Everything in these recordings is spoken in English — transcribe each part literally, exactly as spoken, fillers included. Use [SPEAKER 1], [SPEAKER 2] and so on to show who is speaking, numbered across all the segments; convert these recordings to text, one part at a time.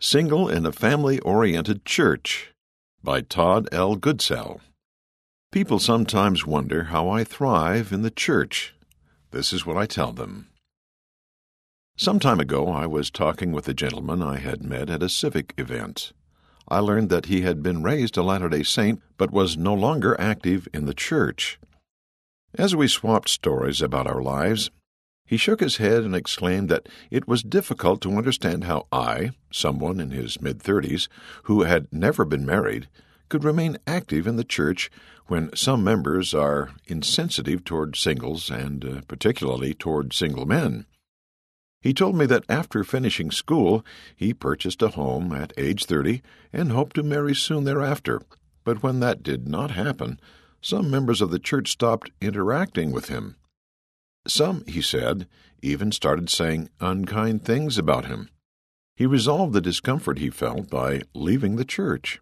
[SPEAKER 1] Single in a Family-Oriented Church by Todd L. Goodsell. People sometimes wonder how I thrive in the church. This is what I tell them. Some time ago, I was talking with a gentleman I had met at a civic event. I learned that he had been raised a Latter-day Saint, but was no longer active in the church. As we swapped stories about our lives, he shook his head and exclaimed that it was difficult to understand how I, someone in his mid-thirties, who had never been married, could remain active in the church when some members are insensitive toward singles and uh, particularly toward single men. He told me that after finishing school, he purchased a home at age thirty and hoped to marry soon thereafter. But when that did not happen, some members of the church stopped interacting with him. Some, he said, even started saying unkind things about him. He resolved the discomfort he felt by leaving the church.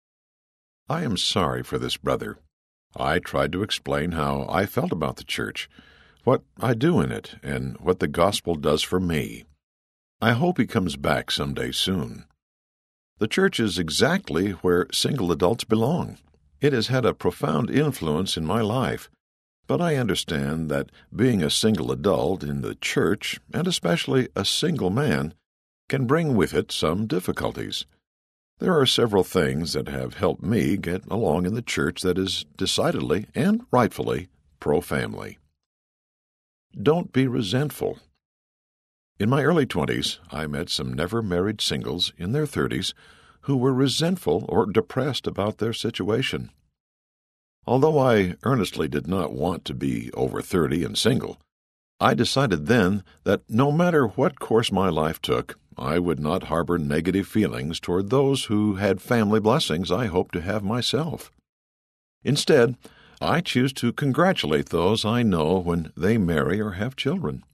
[SPEAKER 1] I am sorry for this brother. I tried to explain how I felt about the church, what I do in it, and what the gospel does for me. I hope he comes back someday soon. The church is exactly where single adults belong. It has had a profound influence in my life, but I understand that being a single adult in the church, and especially a single man, can bring with it some difficulties. There are several things that have helped me get along in the church that is decidedly and rightfully pro-family. Don't be resentful. In my early twenties, I met some never-married singles in their thirties who were resentful or depressed about their situation. Although I earnestly did not want to be over thirty and single, I decided then that no matter what course my life took, I would not harbor negative feelings toward those who had family blessings I hoped to have myself. Instead, I choose to congratulate those I know when they marry or have children.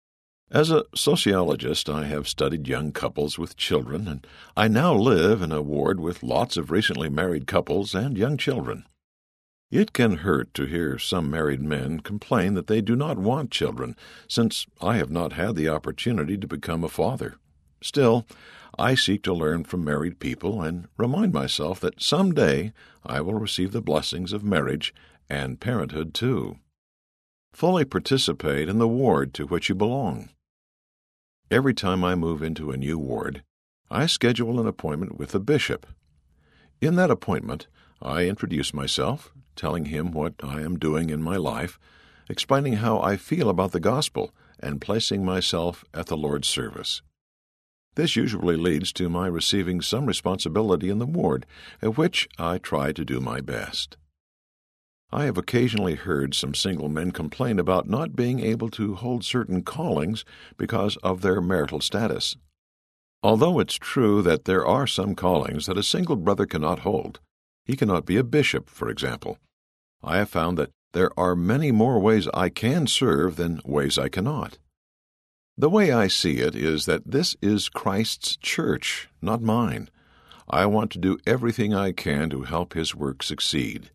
[SPEAKER 1] As a sociologist, I have studied young couples with children, and I now live in a ward with lots of recently married couples and young children. It can hurt to hear some married men complain that they do not want children, since I have not had the opportunity to become a father. Still, I seek to learn from married people and remind myself that someday I will receive the blessings of marriage and parenthood too. Fully participate in the ward to which you belong. Every time I move into a new ward, I schedule an appointment with the bishop. In that appointment, I introduce myself, telling him what I am doing in my life, explaining how I feel about the gospel, and placing myself at the Lord's service. This usually leads to my receiving some responsibility in the ward, at which I try to do my best. I have occasionally heard some single men complain about not being able to hold certain callings because of their marital status. Although it's true that there are some callings that a single brother cannot hold, he cannot be a bishop, for example, I have found that there are many more ways I can serve than ways I cannot. The way I see it is that this is Christ's church, not mine. I want to do everything I can to help his work succeed.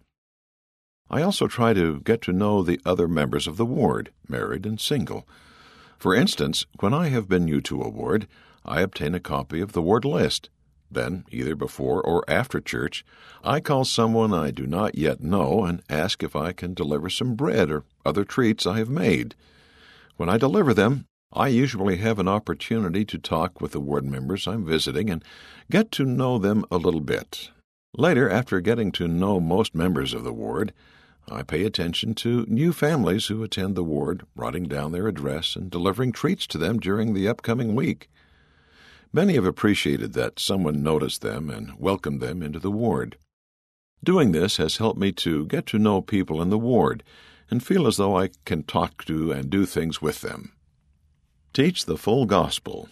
[SPEAKER 1] I also try to get to know the other members of the ward, married and single. For instance, when I have been new to a ward, I obtain a copy of the ward list. Then, either before or after church, I call someone I do not yet know and ask if I can deliver some bread or other treats I have made. When I deliver them, I usually have an opportunity to talk with the ward members I'm visiting and get to know them a little bit. Later, after getting to know most members of the ward, I pay attention to new families who attend the ward, writing down their address and delivering treats to them during the upcoming week. Many have appreciated that someone noticed them and welcomed them into the ward. Doing this has helped me to get to know people in the ward and feel as though I can talk to and do things with them. Teach the full gospel.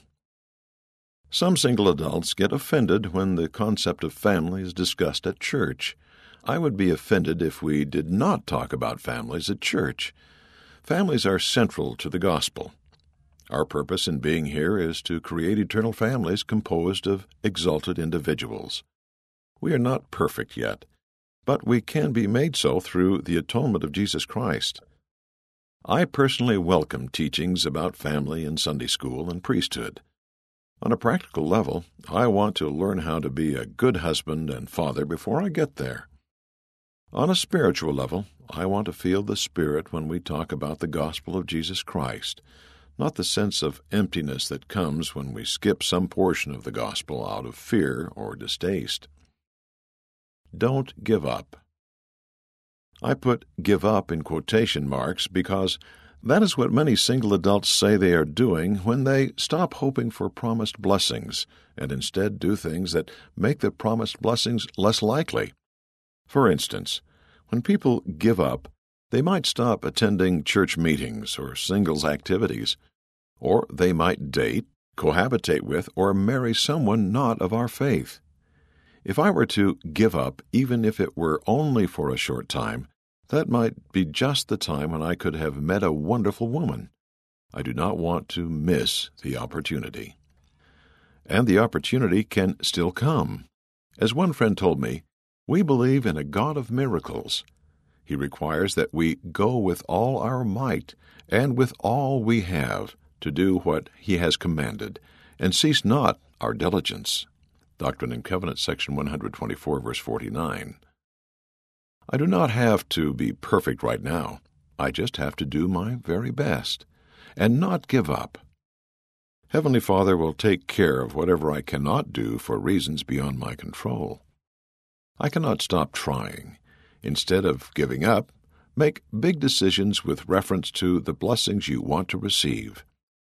[SPEAKER 1] Some single adults get offended when the concept of family is discussed at church. I would be offended if we did not talk about families at church. Families are central to the gospel. Our purpose in being here is to create eternal families composed of exalted individuals. We are not perfect yet, but we can be made so through the atonement of Jesus Christ. I personally welcome teachings about family in Sunday school and priesthood. On a practical level, I want to learn how to be a good husband and father before I get there. On a spiritual level, I want to feel the Spirit when we talk about the gospel of Jesus Christ, not the sense of emptiness that comes when we skip some portion of the gospel out of fear or distaste. Don't give up. I put "give up" in quotation marks because that is what many single adults say they are doing when they stop hoping for promised blessings and instead do things that make the promised blessings less likely. For instance, when people give up, they might stop attending church meetings or singles activities, or they might date, cohabitate with, or marry someone not of our faith. If I were to give up, even if it were only for a short time, that might be just the time when I could have met a wonderful woman. I do not want to miss the opportunity. And the opportunity can still come. As one friend told me, we believe in a God of miracles. He requires that we go with all our might and with all we have to do what He has commanded, and cease not our diligence. Doctrine and Covenants, section one twenty-four, verse forty-nine. I do not have to be perfect right now. I just have to do my very best and not give up. Heavenly Father will take care of whatever I cannot do for reasons beyond my control. I cannot stop trying. Instead of giving up, make big decisions with reference to the blessings you want to receive.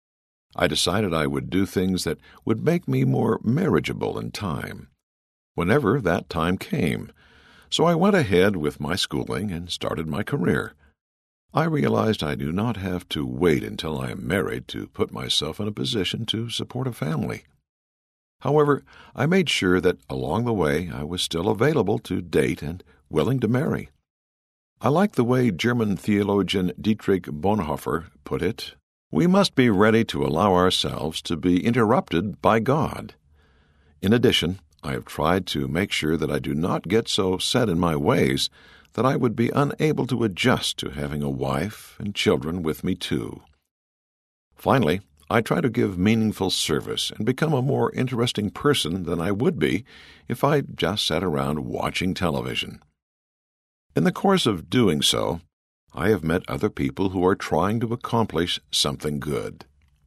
[SPEAKER 1] I decided I would do things that would make me more marriageable in time, whenever that time came. So I went ahead with my schooling and started my career. I realized I do not have to wait until I am married to put myself in a position to support a family. However, I made sure that along the way I was still available to date and willing to marry. I like the way German theologian Dietrich Bonhoeffer put it, "We must be ready to allow ourselves to be interrupted by God." In addition, I have tried to make sure that I do not get so set in my ways that I would be unable to adjust to having a wife and children with me too. Finally, I try to give meaningful service and become a more interesting person than I would be if I just sat around watching television. In the course of doing so, I have met other people who are trying to accomplish something good.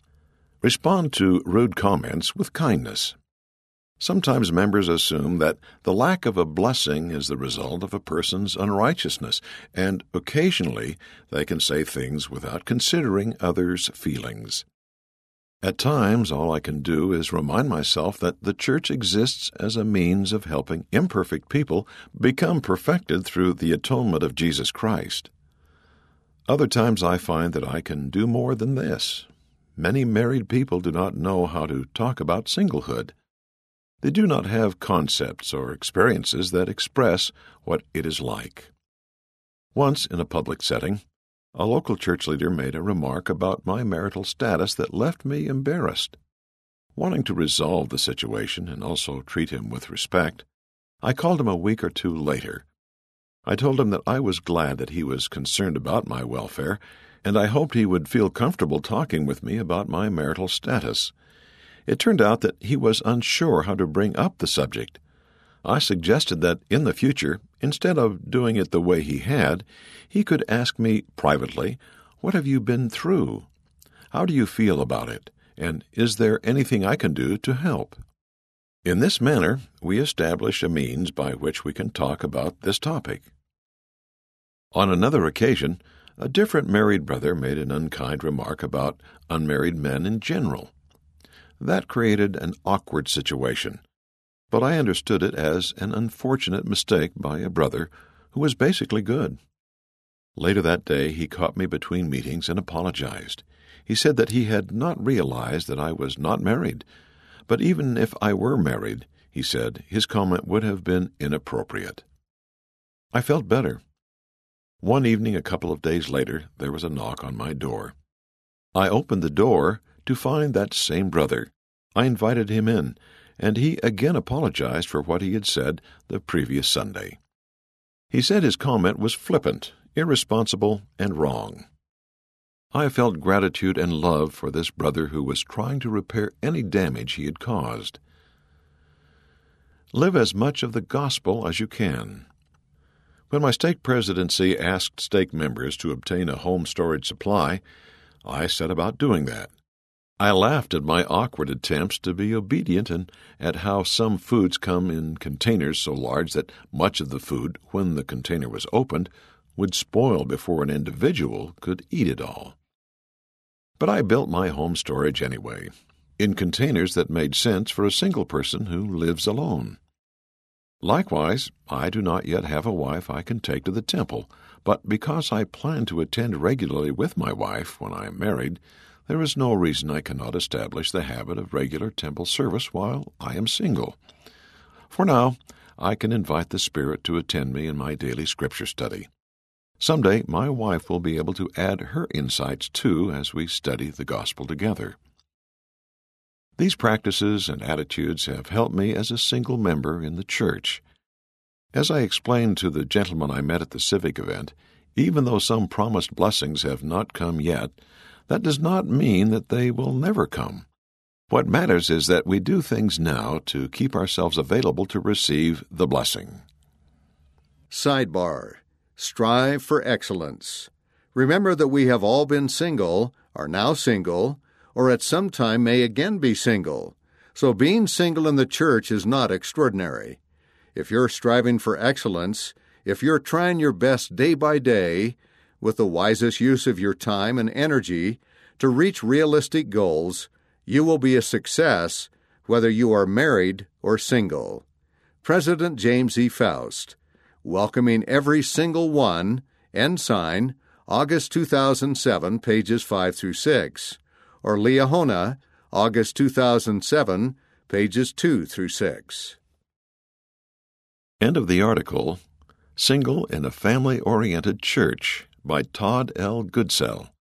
[SPEAKER 1] Respond to rude comments with kindness. Sometimes members assume that the lack of a blessing is the result of a person's unrighteousness, and occasionally they can say things without considering others' feelings. At times, all I can do is remind myself that the church exists as a means of helping imperfect people become perfected through the atonement of Jesus Christ. Other times I find that I can do more than this. Many married people do not know how to talk about singlehood. They do not have concepts or experiences that express what it is like. Once, in a public setting, a local church leader made a remark about my marital status that left me embarrassed. Wanting to resolve the situation and also treat him with respect, I called him a week or two later. I told him that I was glad that he was concerned about my welfare, and I hoped he would feel comfortable talking with me about my marital status. It turned out that he was unsure how to bring up the subject. I suggested that in the future, instead of doing it the way he had, he could ask me privately, "What have you been through? How do you feel about it? And is there anything I can do to help?" In this manner, we establish a means by which we can talk about this topic. On another occasion, a different married brother made an unkind remark about unmarried men in general. That created an awkward situation, but I understood it as an unfortunate mistake by a brother who was basically good. Later that day, he caught me between meetings and apologized. He said that he had not realized that I was not married, but even if I were married, he said, his comment would have been inappropriate. I felt better. One evening a couple of days later, there was a knock on my door. I opened the door to find that same brother. I invited him in, and he again apologized for what he had said the previous Sunday. He said his comment was flippant, irresponsible, and wrong. I felt gratitude and love for this brother who was trying to repair any damage he had caused. Live as much of the gospel as you can. When my stake presidency asked stake members to obtain a home storage supply, I set about doing that. I laughed at my awkward attempts to be obedient and at how some foods come in containers so large that much of the food, when the container was opened, would spoil before an individual could eat it all. But I built my home storage anyway, in containers that made sense for a single person who lives alone. Likewise, I do not yet have a wife I can take to the temple, but because I plan to attend regularly with my wife when I am married, there is no reason I cannot establish the habit of regular temple service while I am single. For now, I can invite the Spirit to attend me in my daily Scripture study. Someday, my wife will be able to add her insights too as we study the gospel together. These practices and attitudes have helped me as a single member in the church. As I explained to the gentleman I met at the civic event, even though some promised blessings have not come yet, that does not mean that they will never come. What matters is that we do things now to keep ourselves available to receive the blessing.
[SPEAKER 2] Sidebar: Strive for excellence. Remember that we have all been single, are now single, or at some time may again be single. So being single in the church is not extraordinary. If you're striving for excellence, if you're trying your best day by day, with the wisest use of your time and energy, to reach realistic goals, you will be a success whether you are married or single. President James E. Faust, welcoming every single one, Ensign, August two thousand seven, pages five through six, or Liahona, August two thousand seven, pages two through six.
[SPEAKER 1] End of the article, Single in a Family-Oriented Church, by Todd L. Goodsell.